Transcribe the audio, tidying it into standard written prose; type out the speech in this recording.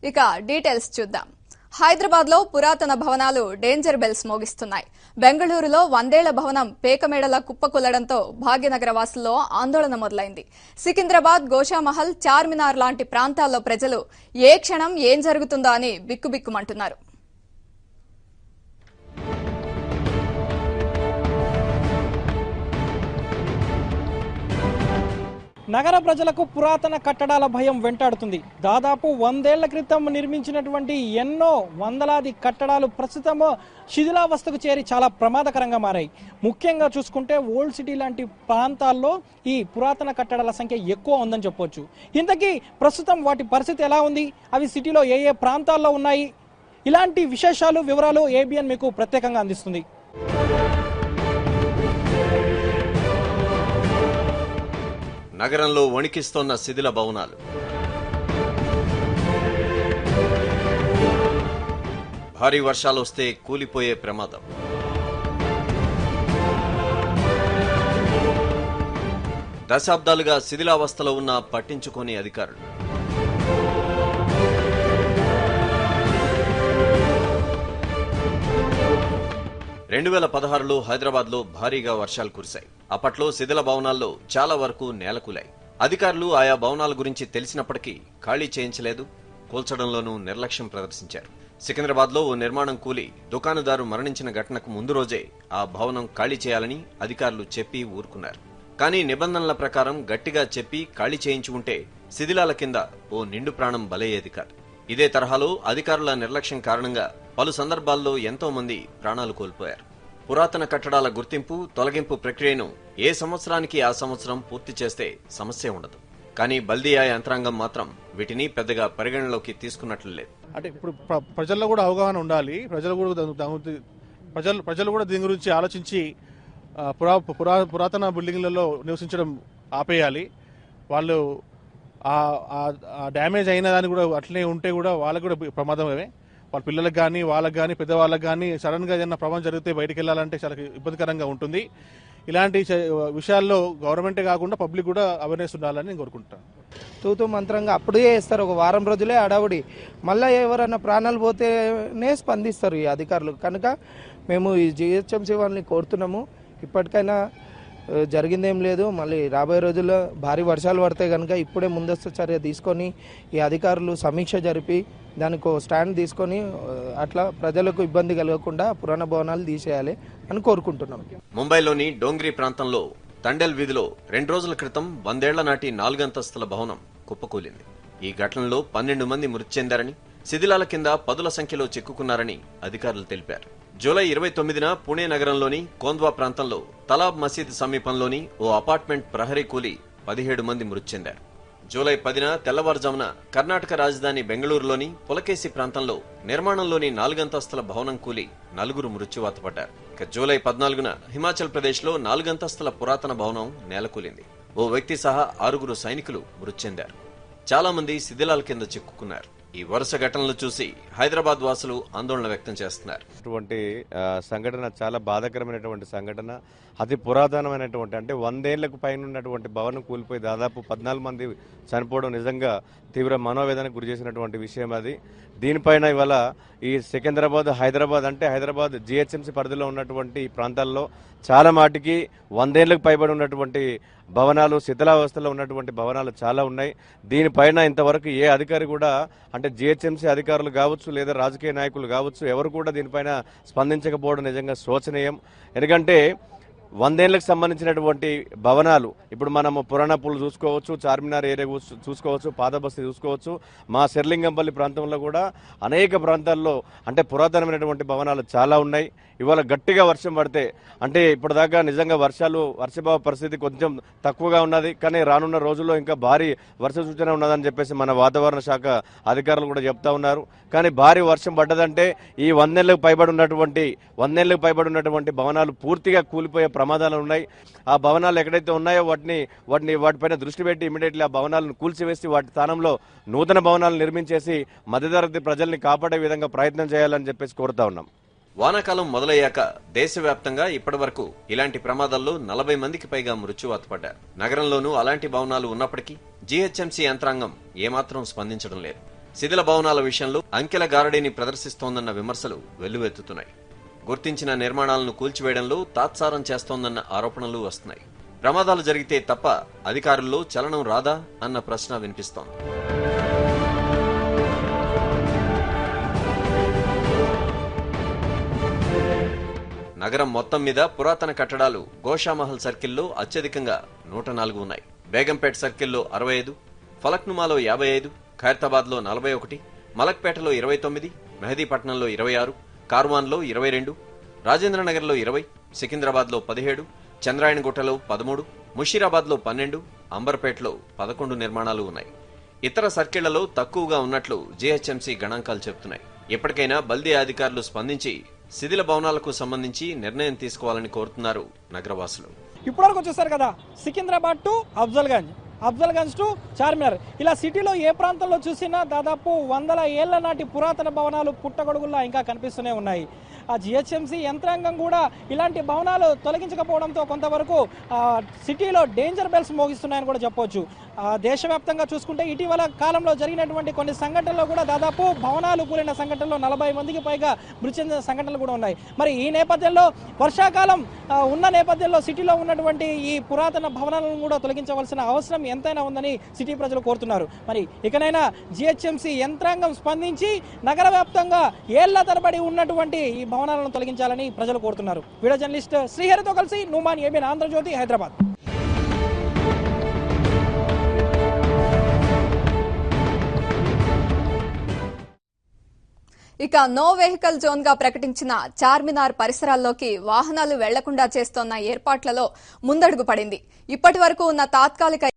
ఇక డీటెయిల్స్ చూద్దాం. హైదరాబాద్ లో పురాతన భవనాలు డేంజర్ బెల్స్ మోగిస్తున్నాయి. బెంగళూరులో 100ఏళ్ల భవనం పేకమేడల కుప్పకూలడంతో భాగ్యనగర వాసుల్లో ఆందోళన మొదలైంది. సికింద్రాబాద్, గోషామహల్, చార్మినార్ లాంటి ప్రాంతాల్లో ప్రజలు ఏ క్షణం ఏం జరుగుతుందో అని బిక్కుబిక్కుమంటున్నారు. నగర ప్రజలకు పురాతన కట్టడాల భయం వెంటాడుతుంది. దాదాపు 100 ఏళ్ల క్రితం నిర్మించినటువంటి ఎన్నో వందలాది కట్టడాలు ప్రస్తుతం శిథిలావస్థకు చేరి చాలా ప్రమాదకరంగా మారాయి. ముఖ్యంగా చూసుకుంటే ఓల్డ్ సిటీ లాంటి ప్రాంతాల్లో ఈ పురాతన కట్టడాల సంఖ్య ఎక్కువ ఉందని చెప్పొచ్చు. ఇంతకీ ప్రస్తుతం వాటి పరిస్థితి ఎలా ఉంది, అవి సిటీలో ఏ ఏ ప్రాంతాల్లో ఉన్నాయి, ఇలాంటి విశేషాలు వివరాలు ఏబిఎన్ మీకు ప్రత్యేకంగా అందిస్తుంది. నగరంలో వణికిస్తోన్న శిథిల భవనాలు. భారీ వర్షాలు వస్తే కూలిపోయే ప్రమాదం. దశాబ్దాలుగా శిథిలావస్థలో ఉన్న పట్టించుకోని అధికారులు. రెండు 2016లో హైదరాబాద్ లో భారీగా వర్షాలు కురిశాయి. అప్పట్లో శిథిల భవనాల్లో చాలా వరకు నేలకూలాయి. అధికారులు ఆయా భవనాల గురించి తెలిసినప్పటికీ ఖాళీ చేయించలేదు, కూల్చడంలోనూ నిర్లక్ష్యం ప్రదర్శించారు. సికింద్రాబాద్ లో ఓ నిర్మాణం కూలి దుకాణదారు మరణించిన ఘటనకు ముందు రోజే ఆ భవనం ఖాళీ చేయాలని అధికారులు చెప్పి ఊరుకున్నారు. కానీ నిబంధనల ప్రకారం గట్టిగా చెప్పి ఖాళీ చేయించి ఉంటే శిథిలాల కింద ఓ నిండు ప్రాణం బలయ్యేది కాదు. ఇదే తరహాలో అధికారుల నిర్లక్ష్యం కారణంగా పలు సందర్భాల్లో ఎంతో మంది ప్రాణాలు కోల్పోయారు. పురాతన కట్టడాల గుర్తింపు, తొలగింపు ప్రక్రియను ఏ సంవత్సరానికి ఆ సంవత్సరం పూర్తి చేస్తే సమస్య ఉండదు. కానీ బల్దియా యంత్రాంగం మాత్రం వీటిని పెద్దగా పరిగణలోకి తీసుకున్నట్లు లేదు. అంటే ఇప్పుడు ప్రజల్లో కూడా అవగాహన ఉండాలి. ప్రజలు కూడా దీని గురించి ఆలోచించి పురాతన బిల్డింగ్లలో నివసించడం ఆపేయాలి. వాళ్ళు డ్యామేజ్ అయిన దాన్ని కూడా అట్లనే ఉంటే కూడా వాళ్ళకు కూడా ప్రమాదమే. వాళ్ళ పిల్లలకు కానీ వాళ్ళకి కానీ పెద్దవాళ్ళకి కానీ సడన్ గా ఏదైనా ప్రమాదం జరిగితే బయటకు వెళ్ళాలంటే చాలా ఇబ్బందికరంగా ఉంటుంది. ఇలాంటి విషయాల్లో గవర్నమెంటే కాకుండా పబ్లిక్ కూడా అవేర్నెస్ ఉండాలని నేను కోరుకుంటాను. తూతూ మంత్రంగా అప్పుడే చేస్తారు, ఒక వారం రోజులే అడవుడి. మళ్ళీ ఎవరైనా ప్రాణాలు పోతేనే స్పందిస్తారు ఈ అధికారులు. కనుక మేము ఈ జిహెచ్ఎంసీ వాళ్ళని కోరుతున్నాము, ఇప్పటికైనా జరిగిందేం లేదు. మళ్ళీ రాబోయే రోజుల్లో భారీ వర్షాలు పడతాయి కనుక ఇప్పుడే ముందస్తు చర్య తీసుకొని ఈ అధికారులు సమీక్ష జరిపి దానికి స్టాండ్ తీసుకొని అట్లా ప్రజలకు ఇబ్బంది కలగకుండా పురాణ భవనాలు తీసేయాలి అని కోరుకుంటున్నాం. ముంబైలోని డోంగ్రీ ప్రాంతంలో తండెల్ వీధిలో 2 రోజుల క్రితం 100 ఏళ్ల నాటి 4 అంతస్తుల భవనం కుప్పకూలింది. ఈ ఘటనలో 12 మంది మృతి చెందారని, శిథిలాల కింద పదుల సంఖ్యలో చిక్కుకున్నారని అధికారులు తెలిపారు. జూలై 29న పుణే నగరంలోని కోంద్వా ప్రాంతంలో తలాబ్ మసీద్ సమీపంలోని ఓ అపార్ట్మెంట్ ప్రహరీ కూలి 17 మంది మృతి చెందారు. జూలై 10న తెల్లవారుజామున కర్ణాటక రాజధాని బెంగళూరులోని పులకేసి ప్రాంతంలో నిర్మాణంలోని 4 అంతస్తుల భవనం కూలి 4 మృత్యువాత పడ్డారు. ఇక జూలై 14న హిమాచల్ ప్రదేశ్ లో 4 అంతస్తుల పురాతన భవనం నేలకూలింది. ఓ వ్యక్తి సహా 6 సైనికులు మృతి చెందారు. చాలా మంది శిథిలాల కింద చిక్కుకున్నారు. ఈ వరుస ఘటనలు చూసి హైదరాబాద్ వాసులు ఆందోళన వ్యక్తం చేస్తున్నారు. ఇటువంటి సంఘటన చాలా బాధాకరమైనటువంటి సంఘటన. అతి పురాతనమైనటువంటి అంటే 100 ఏళ్లకు పైన ఉన్నటువంటి భవనం కూలిపోయి దాదాపు 14 మంది చనిపోవడం నిజంగా తీవ్ర మనోవేదనకు గురి చేసినటువంటి విషయం అది. దీనిపైన ఇవాళ ఈ సికింద్రాబాద్, హైదరాబాద్ అంటే హైదరాబాద్ జిహెచ్ఎంసీ పరిధిలో ఉన్నటువంటి ప్రాంతాల్లో చాలా మాటికి 100 ఏళ్లకు పైబడి ఉన్నటువంటి భవనాలు, శిథిలావస్థలో ఉన్నటువంటి భవనాలు చాలా ఉన్నాయి. దీనిపైన ఇంతవరకు ఏ అధికారి కూడా అంటే జిహెచ్ఎంసీ అధికారులు కావచ్చు లేదా రాజకీయ నాయకులు కావచ్చు ఎవరు కూడా దీనిపైన స్పందించకపోవడం నిజంగా శోచనీయం. ఎందుకంటే 100 ఏళ్లకు సంబంధించినటువంటి భవనాలు ఇప్పుడు మనము పురాణపూలు చూసుకోవచ్చు, చార్మినార్ ఏరియా చూసుకోవచ్చు, పాతబస్తీ చూసుకోవచ్చు. మా శర్లింగంపల్లి ప్రాంతంలో కూడా అనేక ప్రాంతాల్లో అంటే పురాతనమైనటువంటి భవనాలు చాలా ఉన్నాయి. ఇవాళ గట్టిగా వర్షం పడితే అంటే ఇప్పటిదాకా నిజంగా వర్షభావ పరిస్థితి కొంచెం తక్కువగా ఉన్నది. కానీ రానున్న రోజుల్లో ఇంకా భారీ వర్ష సూచన ఉన్నదని చెప్పేసి మన వాతావరణ శాఖ అధికారులు కూడా చెప్తా ఉన్నారు. కానీ భారీ వర్షం పడ్డదంటే ఈ 100 ఏళ్లకు పైబడి ఉన్నటువంటి భవనాలు పూర్తిగా కూలిపోయే ప్రమాదాలు ఉన్నాయి. ఆ భవనాలు ఎక్కడైతే ఉన్నాయో వాటిపైన దృష్టి పెట్టి ఇమీడియట్లీ ఆ భవనాలను కూల్చివేసి వాటి స్థానంలో నూతన భవనాలను నిర్మించేసి మధ్యతరగతి ప్రజల్ని కాపాడే విధంగా ప్రయత్నం చేయాలని చెప్పేసి కోరుతా ఉన్నాం. వానాకాలం మొదలయ్యాక దేశవ్యాప్తంగా ఇప్పటివరకు ఇలాంటి ప్రమాదాల్లో 40 మందికి పైగా మృత్యువాత పడ్డారు. నగరంలోనూ అలాంటి భవనాలు ఉన్నప్పటికీ జీహెచ్ఎంసీ యంత్రాంగం ఏమాత్రం స్పందించడం లేదు. శిథిల భవనాల విషయంలో అంకెల గారడీని ప్రదర్శిస్తోందన్న విమర్శలు వెల్లువెత్తుతున్నాయి. గుర్తించిన నిర్మాణాలను కూల్చివేయడంలో తాత్సారం చేస్తోందన్న ఆరోపణలు వస్తున్నాయి. ప్రమాదాలు జరిగితే తప్ప అధికారుల్లో చలనం రాదా అన్న ప్రశ్న వినిపిస్తోంది. నగరం మొత్తం మీద పురాతన కట్టడాలు గోషామహల్ సర్కిల్లో అత్యధికంగా 104 ఉన్నాయి. బేగంపేట్ సర్కిల్లో 65, ఫలక్నుమాలో 55, ఖైరతాబాద్లో 41, మలక్పేటలో 29, మెహదీపట్నంలో 26, కార్వాన్లో 22, రాజేంద్రనగర్లో 20, సికింద్రాబాద్లో 17, చంద్రాయణగుట్టలో 13, ముషీరాబాద్లో 12, అంబర్పేటలో 11 నిర్మాణాలు ఉన్నాయి. ఇతర సర్కిళ్లలో తక్కువగా ఉన్నట్లు జీహెచ్ఎంసీ గణాంకాలు చెబుతున్నాయి. ఇప్పటికైనా బల్దీ అధికారులు స్పందించి శిథిల భవనాలకు సంబంధించి నిర్ణయం తీసుకోవాలని కోరుతున్నారు నగరవాసులు. ఇప్పటివరకు చూస్తారు కదా, సికింద్రాబాద్ టు అఫ్జల్గంజ్ టు చార్మినార్, ఇలా సిటీలో ఏ ప్రాంతంలో చూసినా దాదాపు 100 ఏళ్ల నాటి పురాతన భవనాలు పుట్టగొడుగుల్లా ఇంకా కనిపిస్తూనే ఉన్నాయి. ఆ జిహెచ్ఎంసీ యంత్రాంగం కూడా ఇలాంటి భవనాలు తొలగించకపోవడంతో కొంతవరకు సిటీలో డేంజర్ బెల్స్ మోగిస్తున్నాయని కూడా చెప్పవచ్చు. దేశవ్యాప్తంగా చూసుకుంటే ఇటీవల కాలంలో జరిగినటువంటి కొన్ని సంఘటనల్లో కూడా దాదాపు భవనాలు కూలిన సంఘటనలో 40 మందికి పైగా మృతి చెందిన సంఘటనలు కూడా ఉన్నాయి. మరి ఈ నేపథ్యంలో వర్షాకాలం ఉన్న నేపథ్యంలో సిటీలో ఉన్నటువంటి ఈ పురాతన భవనాలను కూడా తొలగించవలసిన అవసరం ఎంతైనా ఉందని సిటీ ప్రజలు కోరుతున్నారు. మరి ఇకనైనా జిహెచ్ఎంసీ యంత్రాంగం స్పందించి నగర వ్యాప్తంగా ఏళ్ల తరబడి ఉన్నటువంటి ఈ భవనాలను తొలగించాలని ప్రజలు కోరుతున్నారు. వీడియో జర్నలిస్ట్ శ్రీహరితో కలిసి నుమాన్, ఏబిఎన్ ఆంధ్రజ్యోతి, హైదరాబాద్. ఇక నో వెహికల్ జోన్ గా ప్రకటించిన చార్మినార్ పరిసరాల్లోకి వాహనాలు వెళ్లకుండా చేస్తోన్న ఏర్పాట్లలో ముందడుగు పడింది. ఇప్పటి వరకు ఉన్న తాత్కాలిక